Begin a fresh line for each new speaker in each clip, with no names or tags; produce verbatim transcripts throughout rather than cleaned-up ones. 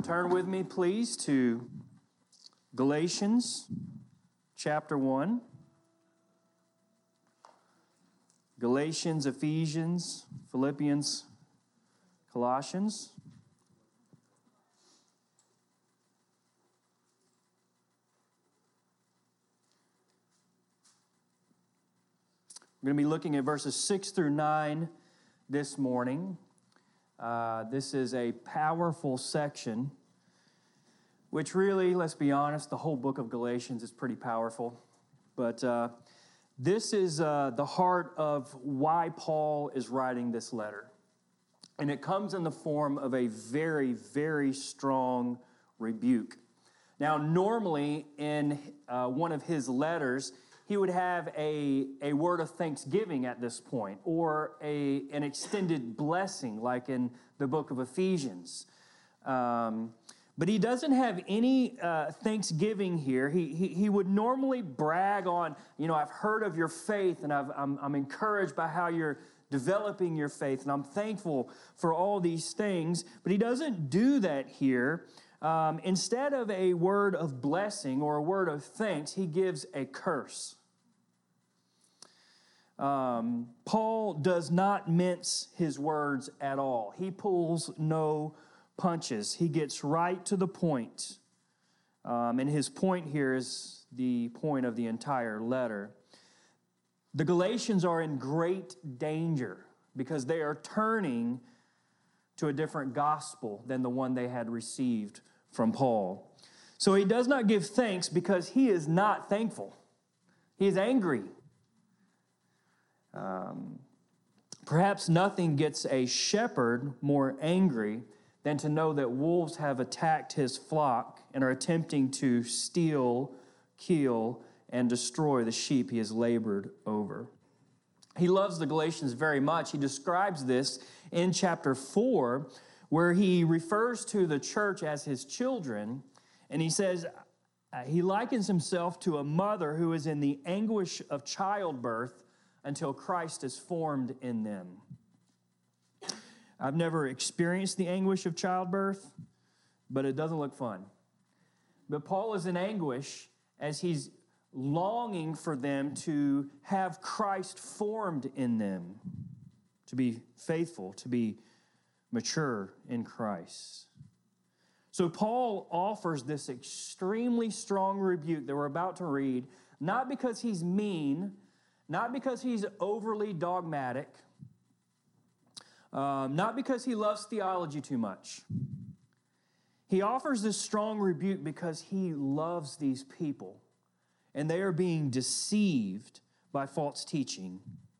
Turn with me, please, to Galatians chapter one. Galatians, Ephesians, Philippians, Colossians. We're going to be looking at verses six through nine this morning. Uh, this is a powerful section, which really, let's be honest, the whole book of Galatians is pretty powerful. But uh, this is uh, the heart of why Paul is writing this letter. And it comes in the form of a very, very strong rebuke. Now, normally in uh, one of his letters, he would have a, a word of thanksgiving at this point, or a, an extended blessing, like in the book of Ephesians. Um, but he doesn't have any uh, thanksgiving here. He, he he would normally brag on, you know, I've heard of your faith, and I've, I'm, I'm encouraged by how you're developing your faith, and I'm thankful for all these things. But he doesn't do that here. Um, instead of a word of blessing or a word of thanks, he gives a curse. Um, Paul does not mince his words at all. He pulls no punches. He gets right to the point. Um, and his point here is the point of the entire letter. The Galatians are in great danger because they are turning to a different gospel than the one they had received from Paul. So he does not give thanks because he is not thankful. He is angry. Um, perhaps nothing gets a shepherd more angry than to know that wolves have attacked his flock and are attempting to steal, kill, and destroy the sheep he has labored over. He loves the Galatians very much. He describes this in chapter four, where he refers to the church as his children, and he says uh, he likens himself to a mother who is in the anguish of childbirth until Christ is formed in them. I've never experienced the anguish of childbirth, but it doesn't look fun. But Paul is in anguish as he's longing for them to have Christ formed in them, to be faithful, to be mature in Christ. So Paul offers this extremely strong rebuke that we're about to read, not because he's mean, not because he's overly dogmatic, um, not because he loves theology too much. He offers this strong rebuke because he loves these people, and they are being deceived by false teaching.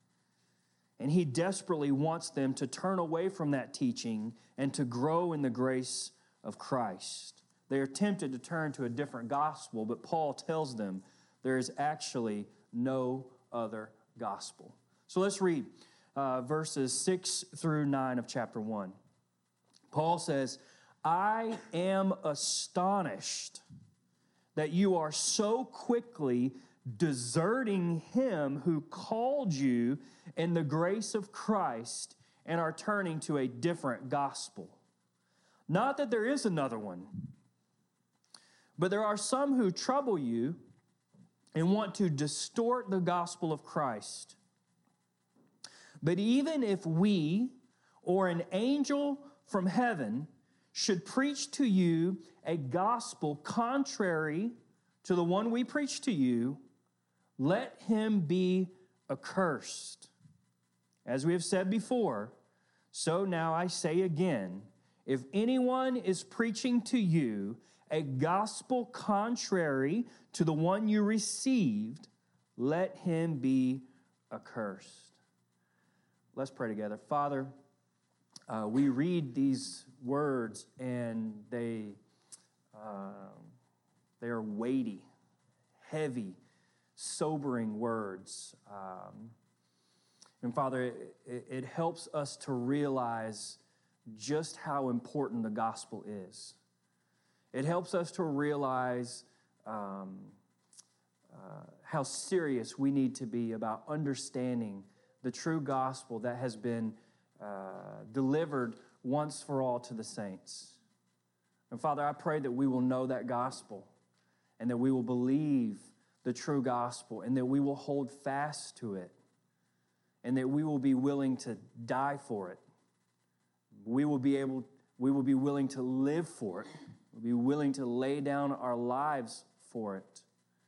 And he desperately wants them to turn away from that teaching and to grow in the grace of Christ. They are tempted to turn to a different gospel, but Paul tells them there is actually no other gospel. So let's read uh, verses six through nine of chapter one. Paul says, I am astonished that you are so quickly deserting him who called you in the grace of Christ and are turning to a different gospel. Not that there is another one, but there are some who trouble you and want to distort the gospel of Christ. But even if we or an angel from heaven should preach to you a gospel contrary to the one we preach to you, let him be accursed. As we have said before, so now I say again, if anyone is preaching to you a gospel contrary to the one you received, let him be accursed. Let's pray together. Father, uh, we read these words and they, uh, they are weighty, heavy, sobering words. Um, and Father, it, it helps us to realize just how important the gospel is. It helps us to realize um, uh, how serious we need to be about understanding the true gospel that has been uh, delivered once for all to the saints. And Father, I pray that we will know that gospel and that we will believe the true gospel and that we will hold fast to it and that we will be willing to die for it. We will be able, we will be willing to live for it. We'll be willing to lay down our lives for it.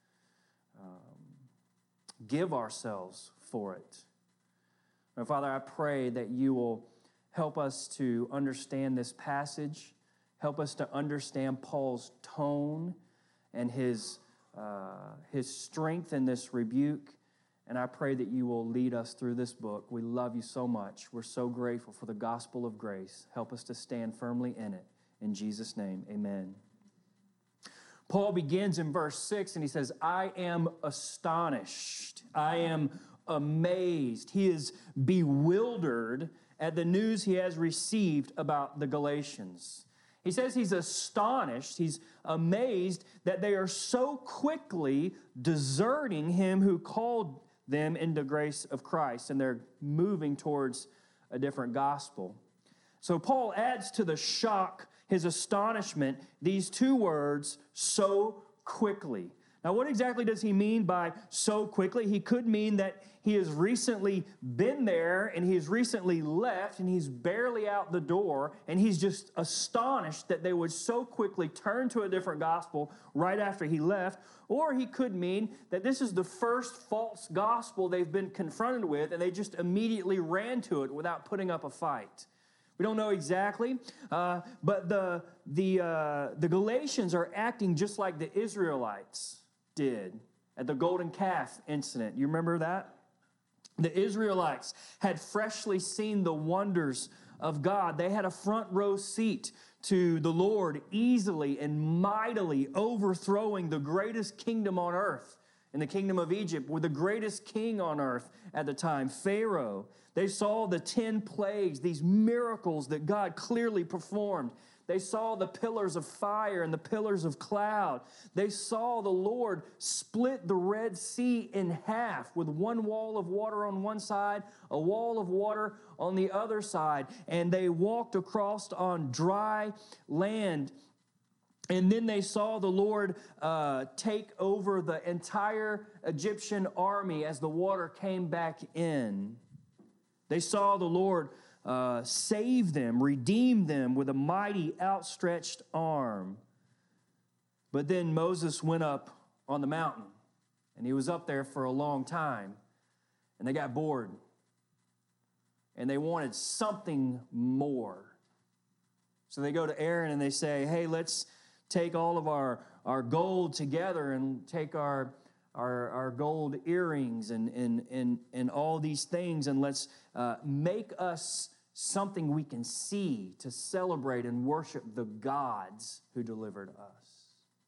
Um, give ourselves for it. And Father, I pray that you will help us to understand this passage. Help us to understand Paul's tone and his, uh, his strength in this rebuke. And I pray that you will lead us through this book. We love you so much. We're so grateful for the gospel of grace. Help us to stand firmly in it. In Jesus' name, amen. Paul begins in verse six and he says, I am astonished. I am amazed. He is bewildered at the news he has received about the Galatians. He says he's astonished, he's amazed that they are so quickly deserting him who called them into grace of Christ, and they're moving towards a different gospel. So Paul adds to the shock, his astonishment, these two words, so quickly. Now, what exactly does he mean by so quickly? He could mean that he has recently been there and he's recently left and he's barely out the door and he's just astonished that they would so quickly turn to a different gospel right after he left. Or he could mean that this is the first false gospel they've been confronted with and they just immediately ran to it without putting up a fight. We don't know exactly, uh, but the, the, uh, the Galatians are acting just like the Israelites did at the golden calf incident. You remember that? The Israelites had freshly seen the wonders of God. They had a front row seat to the Lord easily and mightily overthrowing the greatest kingdom on earth. In the kingdom of Egypt, with the greatest king on earth at the time, Pharaoh. They saw the ten plagues, these miracles that God clearly performed. They saw the pillars of fire and the pillars of cloud. They saw the Lord split the Red Sea in half with one wall of water on one side, a wall of water on the other side. And they walked across on dry land. And then they saw the Lord uh, take over the entire Egyptian army as the water came back in. They saw the Lord uh, save them, redeem them with a mighty outstretched arm. But then Moses went up on the mountain, and he was up there for a long time, and they got bored, and they wanted something more. So they go to Aaron and they say, hey, let's take all of our, our gold together and take our, our, our gold earrings and, and, and, and all these things, and let's uh, make us something we can see to celebrate and worship the gods who delivered us.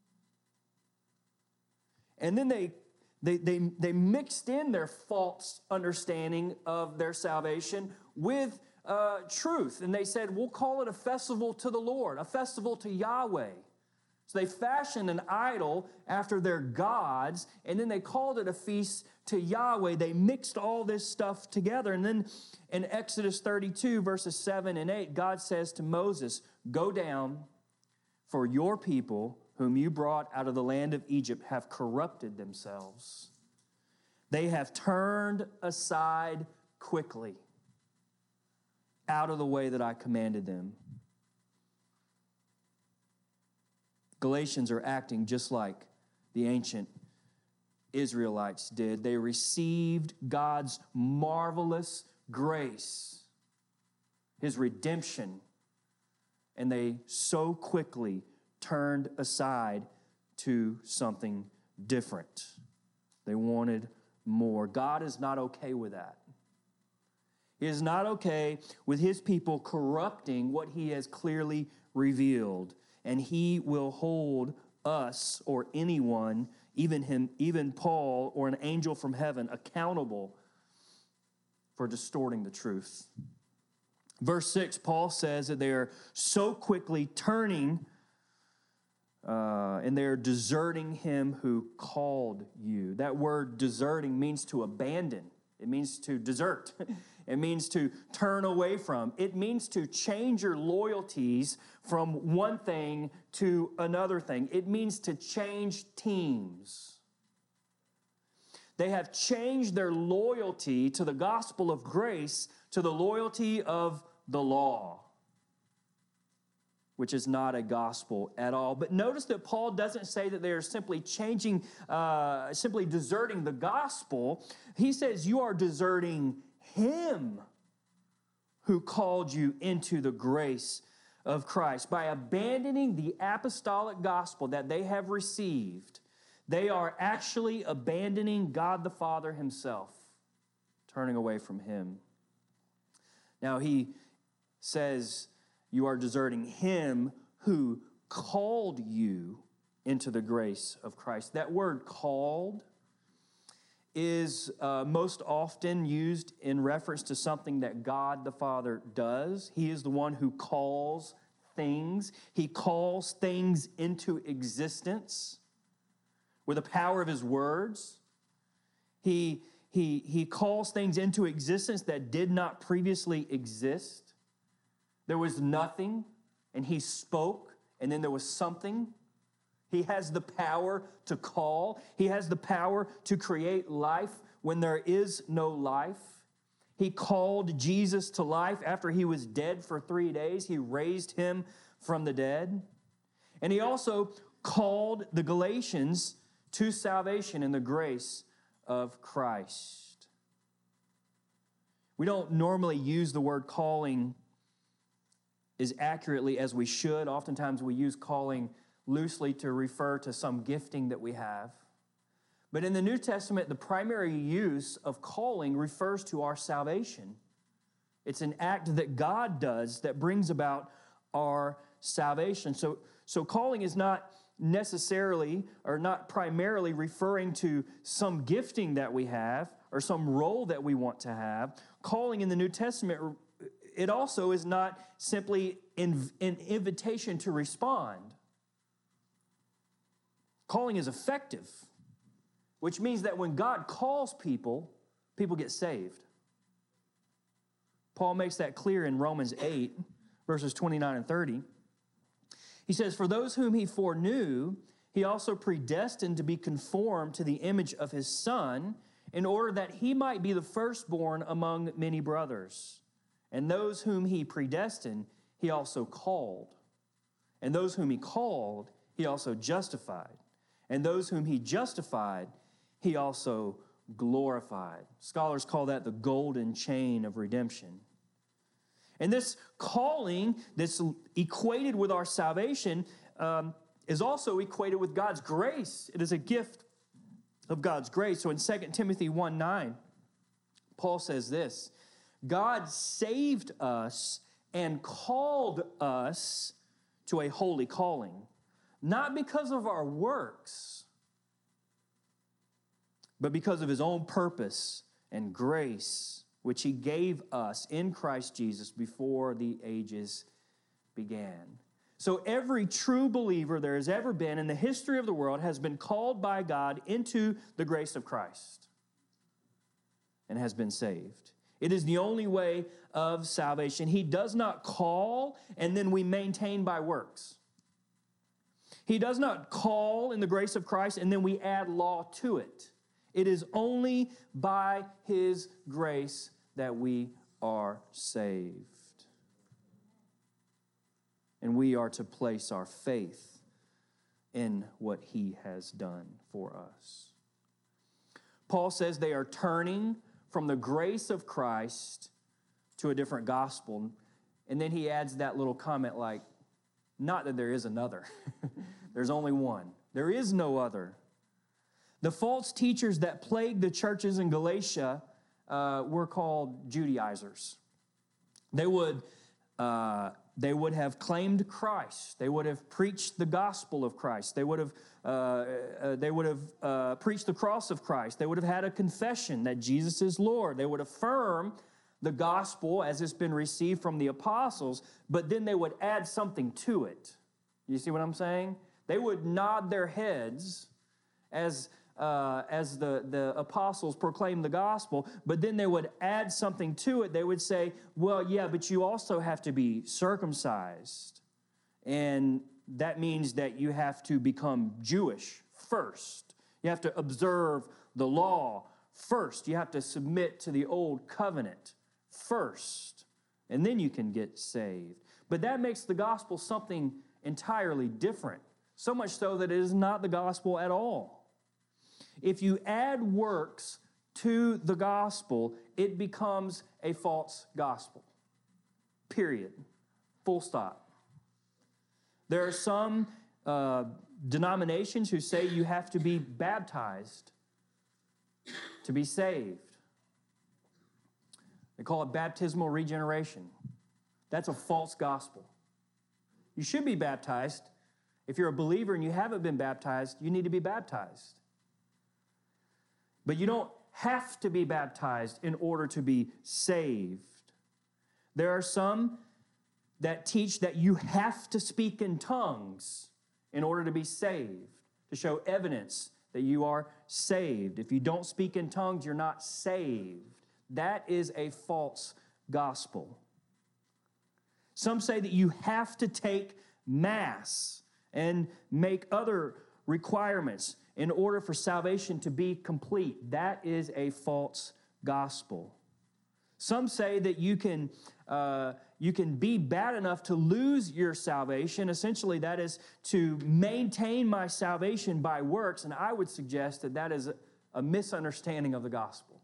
And then they, they, they, they mixed in their false understanding of their salvation with uh, truth. And they said, we'll call it a festival to the Lord, a festival to Yahweh. So they fashioned an idol after their gods, and then they called it a feast to Yahweh. They mixed all this stuff together. And then in Exodus thirty-two, verses seven and eight, God says to Moses, go down, for your people whom you brought out of the land of Egypt have corrupted themselves. They have turned aside quickly out of the way that I commanded them. Galatians are acting just like the ancient Israelites did. They received God's marvelous grace, his redemption, and they so quickly turned aside to something different. They wanted more. God is not okay with that. He is not okay with his people corrupting what he has clearly revealed. And he will hold us or anyone, even him, even Paul or an angel from heaven, accountable for distorting the truth. Verse six, Paul says that they are so quickly turning uh, and they're deserting him who called you. That word deserting means to abandon. It means to desert. It means to turn away from. It means to change your loyalties from one thing to another thing. It means to change teams. They have changed their loyalty to the gospel of grace to the loyalty of the law, which is not a gospel at all. But notice that Paul doesn't say that they are simply changing, uh, simply deserting the gospel. He says you are deserting him who called you into the grace of Christ. By abandoning the apostolic gospel that they have received, they are actually abandoning God the Father himself, turning away from him. Now he says, you are deserting him who called you into the grace of Christ. That word called is uh, most often used in reference to something that God the Father does. He is the one who calls things. He calls things into existence with the power of his words. He, he, he calls things into existence that did not previously exist. There was nothing, and he spoke, and then there was something. He has the power to call. He has the power to create life when there is no life. He called Jesus to life after he was dead for three days. He raised him from the dead. And he also called the Galatians to salvation in the grace of Christ. We don't normally use the word calling as accurately as we should. Oftentimes we use calling loosely to refer to some gifting that we have. But in the New Testament, the primary use of calling refers to our salvation. It's an act that God does that brings about our salvation. So, so calling is not necessarily or not primarily referring to some gifting that we have or some role that we want to have. Calling in the New Testament, it also is not simply an invitation to respond. Calling is effective, which means that when God calls people, people get saved. Paul makes that clear in Romans eight, verses twenty-nine and thirty. He says, "For those whom he foreknew, he also predestined to be conformed to the image of his Son, in order that he might be the firstborn among many brothers. And those whom he predestined, he also called. And those whom he called, he also justified. And those whom he justified, he also glorified." Scholars call that the golden chain of redemption. And this calling that's equated with our salvation um, is also equated with God's grace. It is a gift of God's grace. So in Second Timothy one nine, Paul says this, "God saved us and called us to a holy calling, not because of our works, but because of his own purpose and grace, which he gave us in Christ Jesus before the ages began." So every true believer there has ever been in the history of the world has been called by God into the grace of Christ and has been saved. It is the only way of salvation. He does not call and then we maintain by works. He does not call in the grace of Christ and then we add law to it. It is only by his grace that we are saved. And we are to place our faith in what he has done for us. Paul says they are turning from the grace of Christ to a different gospel. And then he adds that little comment like, not that there is another. There's only one. There is no other. The false teachers that plagued the churches in Galatia uh, were called Judaizers. They would, uh, they would have claimed Christ. They would have preached the gospel of Christ. They would have, uh, uh, they would have uh, preached the cross of Christ. They would have had a confession that Jesus is Lord. They would affirm the gospel as it's been received from the apostles, but then they would add something to it. You see what I'm saying? They would nod their heads as uh, as the, the apostles proclaimed the gospel, but then they would add something to it. They would say, well, yeah, but you also have to be circumcised. And that means that you have to become Jewish first. You have to observe the law first. You have to submit to the old covenant first. And then you can get saved. But that makes the gospel something entirely different. So much so that it is not the gospel at all. If you add works to the gospel, it becomes a false gospel. Period. Full stop. There are some uh, denominations who say you have to be baptized to be saved. They call it baptismal regeneration. That's a false gospel. You should be baptized. If you're a believer and you haven't been baptized, you need to be baptized. But you don't have to be baptized in order to be saved. There are some that teach that you have to speak in tongues in order to be saved, to show evidence that you are saved. If you don't speak in tongues, you're not saved. That is a false gospel. Some say that you have to take Mass and make other requirements in order for salvation to be complete. That is a false gospel. Some say that you can, uh, you can be bad enough to lose your salvation. Essentially, that is to maintain my salvation by works, and I would suggest that that is a, a misunderstanding of the gospel.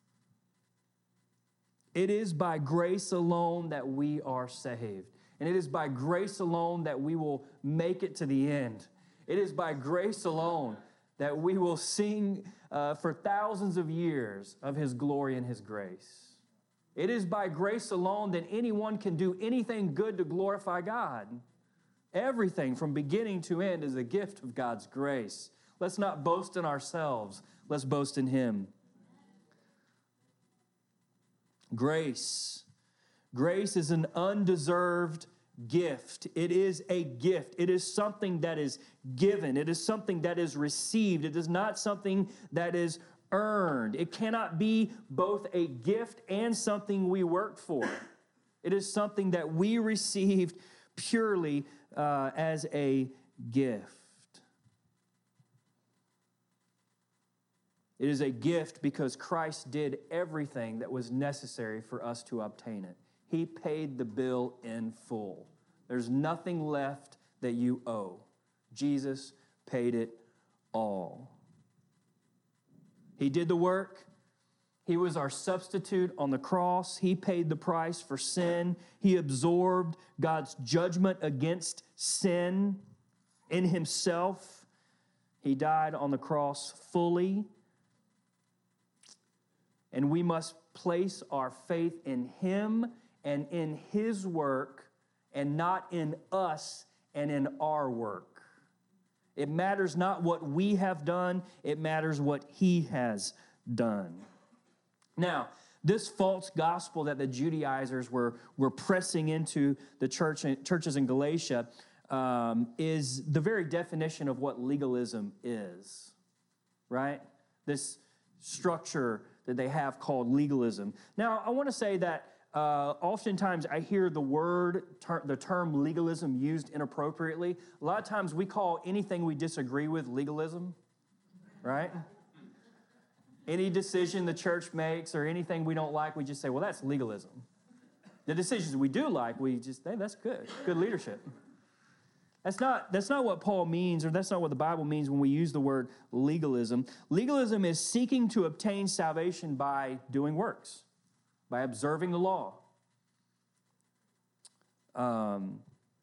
It is by grace alone that we are saved. And it is by grace alone that we will make it to the end. It is by grace alone that we will sing uh, for thousands of years of His glory and His grace. It is by grace alone that anyone can do anything good to glorify God. Everything from beginning to end is a gift of God's grace. Let's not boast in ourselves. Let's boast in Him. Grace. Grace is an undeserved gift. It is a gift. It is something that is given. It is something that is received. It is not something that is earned. It cannot be both a gift and something we worked for. It is something that we received purely uh, as a gift. It is a gift because Christ did everything that was necessary for us to obtain it. He paid the bill in full. There's nothing left that you owe. Jesus paid it all. He did the work. He was our substitute on the cross. He paid the price for sin. He absorbed God's judgment against sin in Himself. He died on the cross fully. And we must place our faith in Him and in His work and not in us and in our work. It matters not what we have done, it matters what He has done. Now, this false gospel that the Judaizers were, were pressing into the church, churches in Galatia um, is the very definition of what legalism is, right? This structure that they have called legalism. Now, I want to say that uh, oftentimes I hear the word, ter- the term legalism used inappropriately. A lot of times we call anything we disagree with legalism, right? Any decision the church makes or anything we don't like, we just say, well, that's legalism. The decisions we do like, we just, hey, that's good, good leadership. That's not, that's not what Paul means, or that's not what the Bible means when we use the word legalism. Legalism is seeking to obtain salvation by doing works, by observing the law. Um,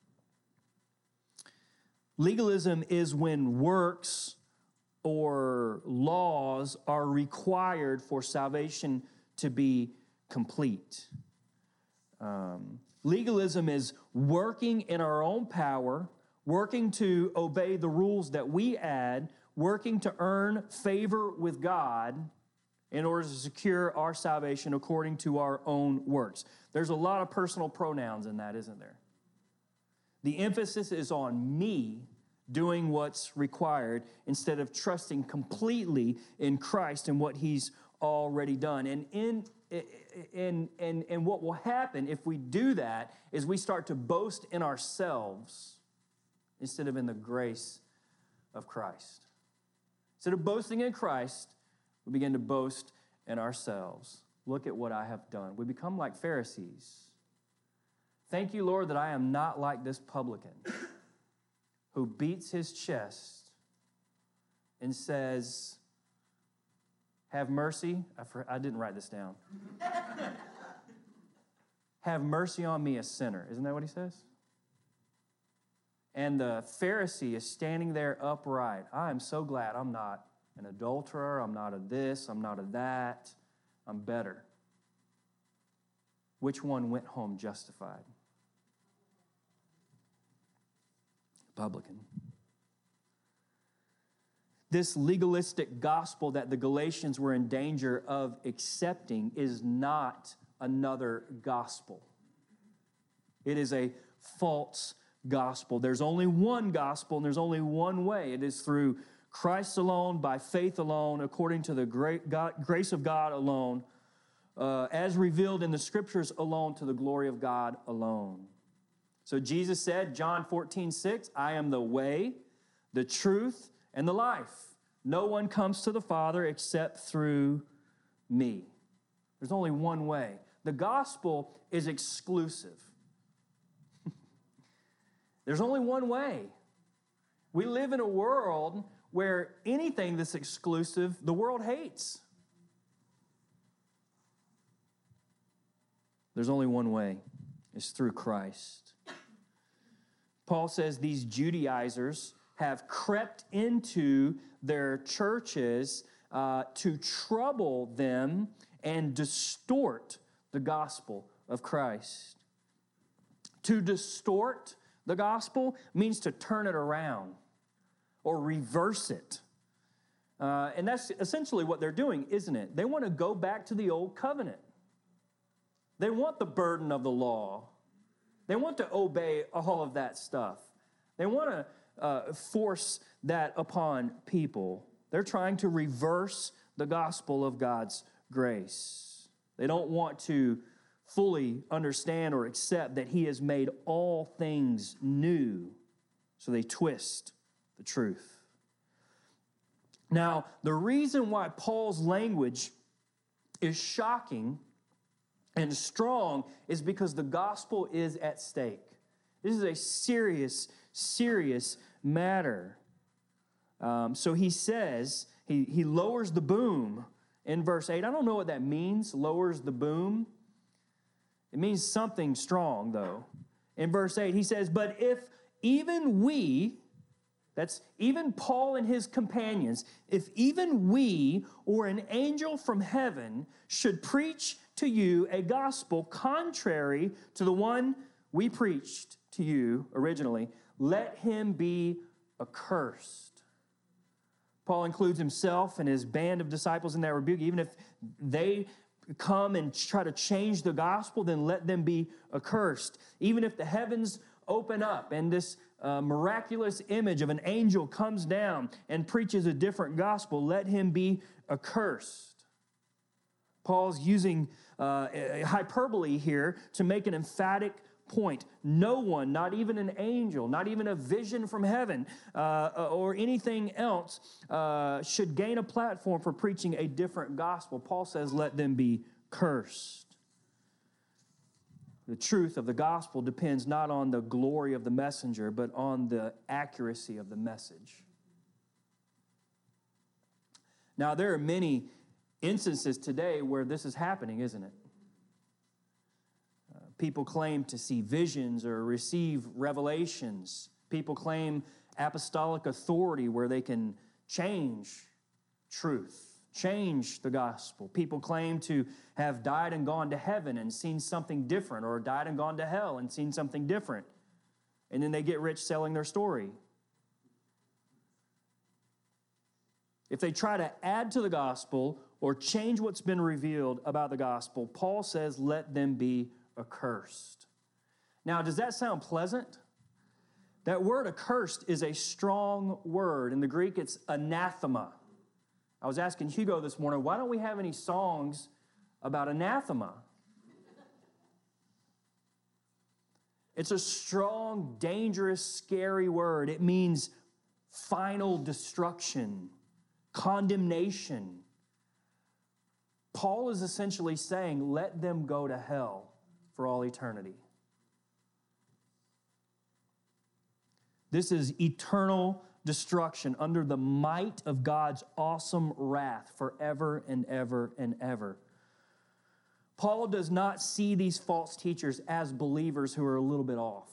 legalism is when works or laws are required for salvation to be complete. Um, legalism is working in our own power, working to obey the rules that we add, working to earn favor with God in order to secure our salvation according to our own works. There's a lot of personal pronouns in that, isn't there? The emphasis is on me, doing what's required instead of trusting completely in Christ and what he's already done. And in and and and what will happen if we do that is we start to boast in ourselves instead of in the grace of Christ. Instead of boasting in Christ, we begin to boast in ourselves. Look at what I have done. We become like Pharisees. Thank you, Lord, that I am not like this publican who beats his chest and says, have mercy. I, for, I didn't write this down. Have mercy on me, a sinner. Isn't that what he says? And the Pharisee is standing there upright. I am so glad I'm not an adulterer. I'm not a this. I'm not a that. I'm better. Which one went home justified? Publican. This legalistic gospel that the Galatians were in danger of accepting is not another gospel. It is a false gospel. There's only one gospel and there's only one way. It is through Christ alone, by faith alone, according to the great God, grace of God alone, uh, as revealed in the Scriptures alone, to the glory of God alone. So Jesus said, John fourteen six, I am the way, the truth, and the life. No one comes to the Father except through me. There's only one way. The gospel is exclusive. There's only one way. We live in a world where anything that's exclusive, the world hates. There's only one way. It's through Christ. Paul says these Judaizers have crept into their churches uh, to trouble them and distort the gospel of Christ. To distort the gospel means to turn it around or reverse it. Uh, and that's essentially what they're doing, isn't it? They want to go back to the old covenant. They want the burden of the law. They want to obey all of that stuff. They want to uh, force that upon people. They're trying to reverse the gospel of God's grace. They don't want to fully understand or accept that he has made all things new. So they twist the truth. Now, the reason why Paul's language is shocking and strong is because the gospel is at stake. This is a serious, serious matter. Um, so he says, he, he lowers the boom in verse eight. I don't know what that means, lowers the boom. It means something strong, though. In verse eight, he says, but if even we, that's even Paul and his companions, if even we or an angel from heaven should preach to you a gospel contrary to the one we preached to you originally, let him be accursed. Paul includes himself and his band of disciples in that rebuke. Even if they come and try to change the gospel, then let them be accursed. Even if the heavens open up and this uh, miraculous image of an angel comes down and preaches a different gospel, let him be accursed. Paul's using uh, hyperbole here to make an emphatic point. No one, not even an angel, not even a vision from heaven uh, or anything else uh, should gain a platform for preaching a different gospel. Paul says, let them be cursed. The truth of the gospel depends not on the glory of the messenger, but on the accuracy of the message. Now, there are many instances today where this is happening, isn't it? Uh, people claim to see visions or receive revelations. People claim apostolic authority where they can change truth, change the gospel. People claim to have died and gone to heaven and seen something different, or died and gone to hell and seen something different. And then they get rich selling their story. If they try to add to the gospel or change what's been revealed about the gospel, Paul says, let them be accursed. Now, does that sound pleasant? That word accursed is a strong word. In the Greek, it's anathema. I was asking Hugo this morning, why don't we have any songs about anathema? It's a strong, dangerous, scary word. It means final destruction, condemnation. Paul is essentially saying, let them go to hell for all eternity. This is eternal destruction under the might of God's awesome wrath forever and ever and ever. Paul does not see these false teachers as believers who are a little bit off.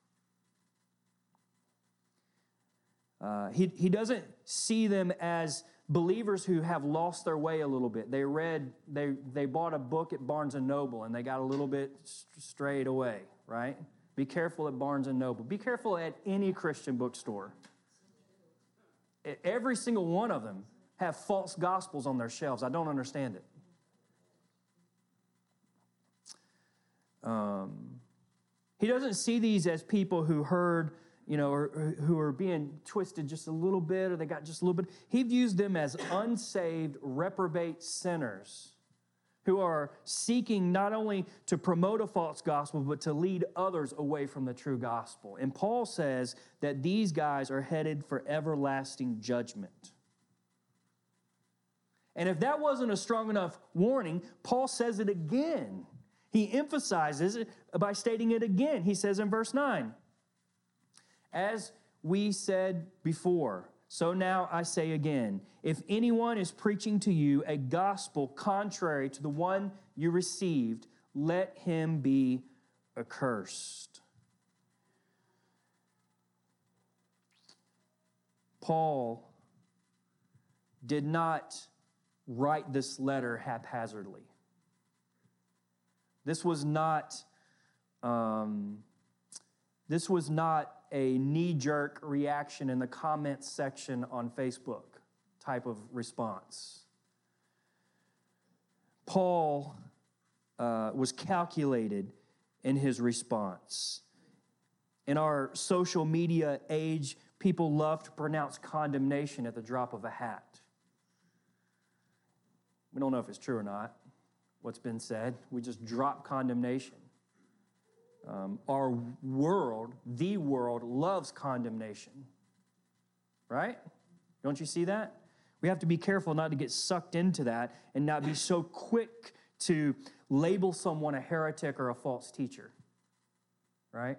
Uh, he, he doesn't see them as believers who have lost their way a little bit. They read, they, they bought a book at Barnes and Noble and they got a little bit strayed away, right? Be careful at Barnes and Noble. Be careful at any Christian bookstore. Every single one of them have false gospels on their shelves. I don't understand it. Um, he doesn't see these as people who heard, you know, or, or who are being twisted just a little bit, or they got just a little bit. He views them as unsaved, reprobate sinners who are seeking not only to promote a false gospel, but to lead others away from the true gospel. And Paul says that these guys are headed for everlasting judgment. And if that wasn't a strong enough warning, Paul says it again. He emphasizes it by stating it again. He says in verse nine, as we said before, so now I say again, if anyone is preaching to you a gospel contrary to the one you received, let him be accursed. Paul did not write this letter haphazardly. This was not, um, this was not a knee-jerk reaction in the comments section on Facebook type of response. Paul uh, was calculated in his response. In our social media age, people love to pronounce condemnation at the drop of a hat. We don't know if it's true or not, what's been said. We just drop condemnation. Um, our world, the world, loves condemnation. Right? Don't you see that? We have to be careful not to get sucked into that and not be so quick to label someone a heretic or a false teacher. Right?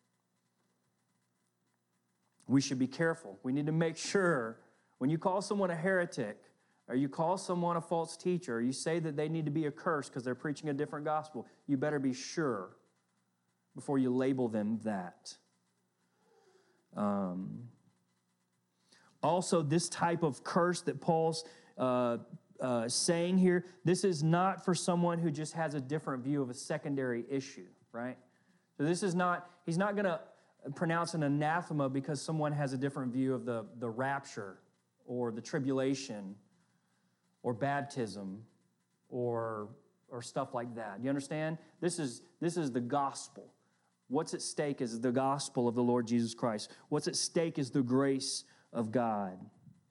We should be careful. We need to make sure when you call someone a heretic, or you call someone a false teacher, or you say that they need to be accursed because they're preaching a different gospel, you better be sure before you label them that. Um, also, this type of curse that Paul's uh, uh, saying here, this is not for someone who just has a different view of a secondary issue, right? So this is not, he's not going to pronounce an anathema because someone has a different view of the, the rapture or the tribulation or baptism or, or stuff like that. You understand? This is, this is the gospel. What's at stake is the gospel of the Lord Jesus Christ. What's at stake is the grace of God.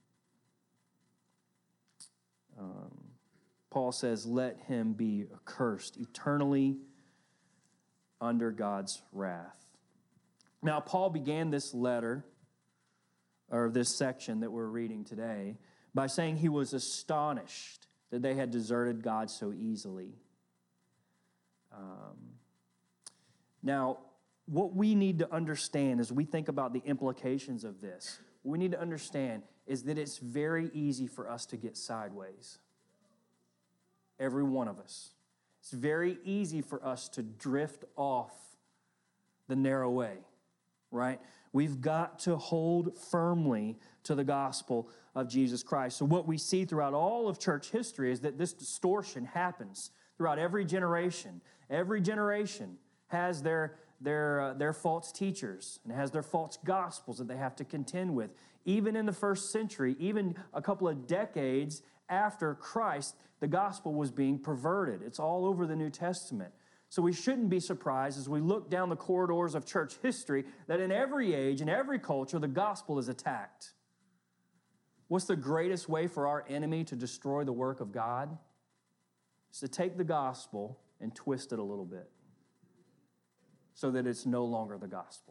Um, Paul says, let him be accursed, eternally under God's wrath. Now, Paul began this letter, or this section that we're reading today, by saying he was astonished that they had deserted God so easily. Um, now, what we need to understand as we think about the implications of this, what we need to understand is that it's very easy for us to get sideways. Every one of us. It's very easy for us to drift off the narrow way, right? We've got to hold firmly to the gospel of Jesus Christ. So what we see throughout all of church history is that this distortion happens throughout every generation. Every generation has their their uh, their false teachers and has their false gospels that they have to contend with. Even in the first century, even a couple of decades after Christ, the gospel was being perverted. It's all over the New Testament. So we shouldn't be surprised as we look down the corridors of church history that in every age, in every culture, the gospel is attacked. What's the greatest way for our enemy to destroy the work of God? It's to take the gospel and twist it a little bit so that it's no longer the gospel.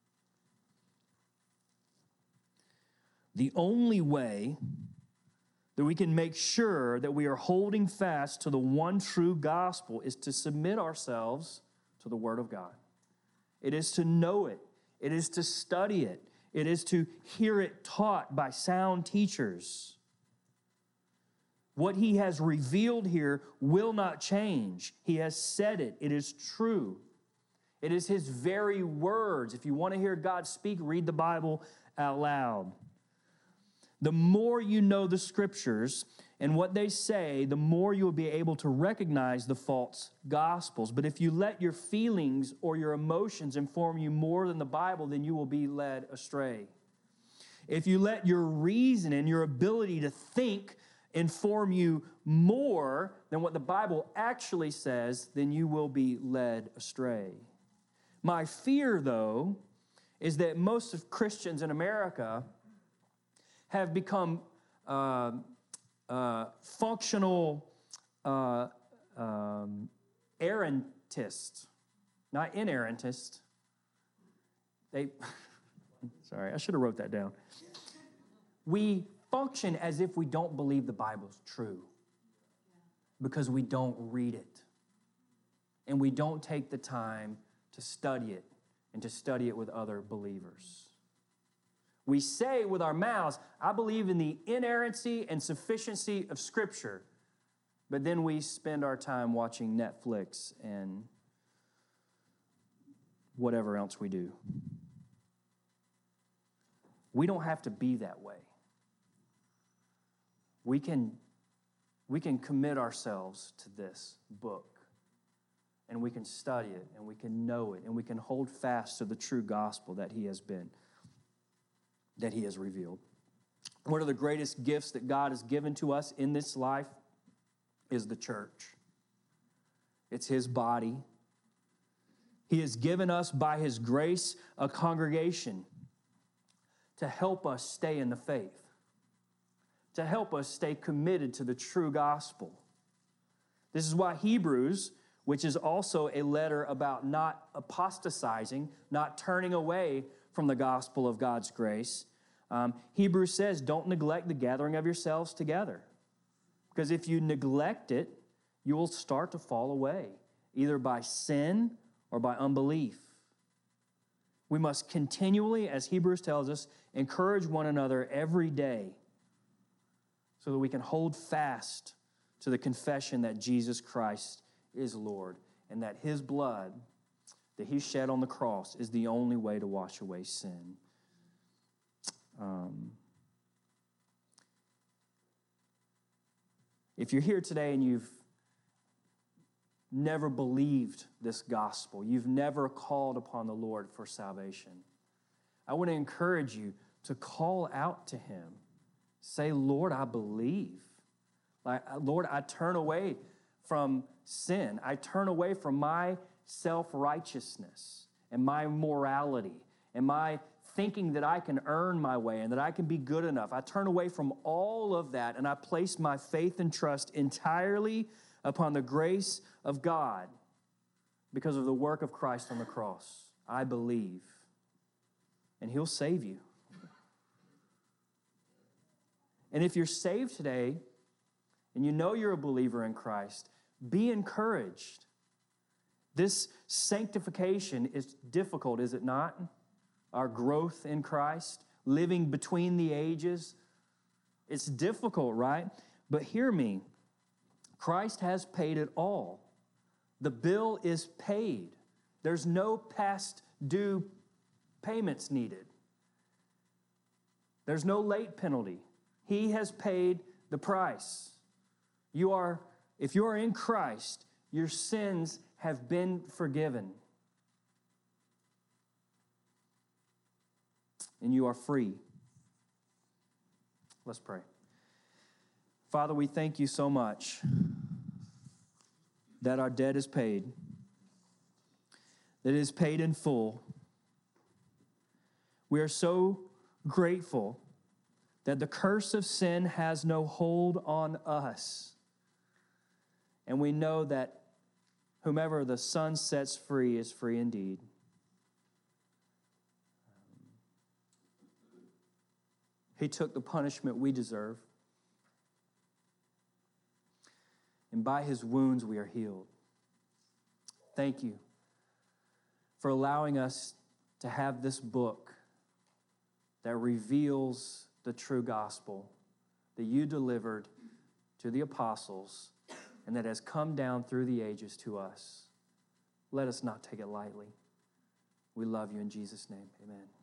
The only way that we can make sure that we are holding fast to the one true gospel is to submit ourselves to the Word of God. It is to know it. It is to study it. It is to hear it taught by sound teachers. What he has revealed here will not change. He has said it. It is true. It is his very words. If you want to hear God speak, read the Bible out loud. The more you know the Scriptures and what they say, the more you will be able to recognize the false gospels. But if you let your feelings or your emotions inform you more than the Bible, then you will be led astray. If you let your reason and your ability to think inform you more than what the Bible actually says, then you will be led astray. My fear, though, is that most of Christians in America have become uh, uh, functional uh, um, errantists, not inerrantists. They, sorry, I should have wrote that down. We function as if we don't believe the Bible's true because we don't read it. And we don't take the time to study it and to study it with other believers. We say with our mouths, I believe in the inerrancy and sufficiency of Scripture, but then we spend our time watching Netflix and whatever else we do. We don't have to be that way. We can, we can commit ourselves to this book, and we can study it, and we can know it, and we can hold fast to the true gospel that he has been that he has revealed. One of the greatest gifts that God has given to us in this life is the church. It's his body. He has given us by his grace a congregation to help us stay in the faith, to help us stay committed to the true gospel. This is why Hebrews, which is also a letter about not apostatizing, not turning away from the gospel of God's grace. Um, Hebrews says, don't neglect the gathering of yourselves together. Because if you neglect it, you will start to fall away, either by sin or by unbelief. We must continually, as Hebrews tells us, encourage one another every day so that we can hold fast to the confession that Jesus Christ is Lord and that his blood that he shed on the cross is the only way to wash away sin. Um, if you're here today and you've never believed this gospel, you've never called upon the Lord for salvation, I want to encourage you to call out to him. Say, Lord, I believe. Like, Lord, I turn away from sin. I turn away from my self-righteousness and my morality and my thinking that I can earn my way and that I can be good enough. I turn away from all of that and I place my faith and trust entirely upon the grace of God because of the work of Christ on the cross. I believe, and he'll save you. And if you're saved today and you know you're a believer in Christ, be encouraged. This sanctification is difficult, is it not? Our growth in Christ, living between the ages. It's difficult, right? But hear me. Christ has paid it all. The bill is paid. There's no past due payments needed. There's no late penalty. He has paid the price. You are, if you are in Christ, your sins have been forgiven. And you are free. Let's pray. Father, we thank you so much that our debt is paid. that is paid in full. We are so grateful that the curse of sin has no hold on us. And we know that whomever the Son sets free is free indeed. He took the punishment we deserve. And by his wounds we are healed. Thank you for allowing us to have this book that reveals the true gospel that you delivered to the apostles and that has come down through the ages to us. Let us not take it lightly. We love you in Jesus' name. Amen.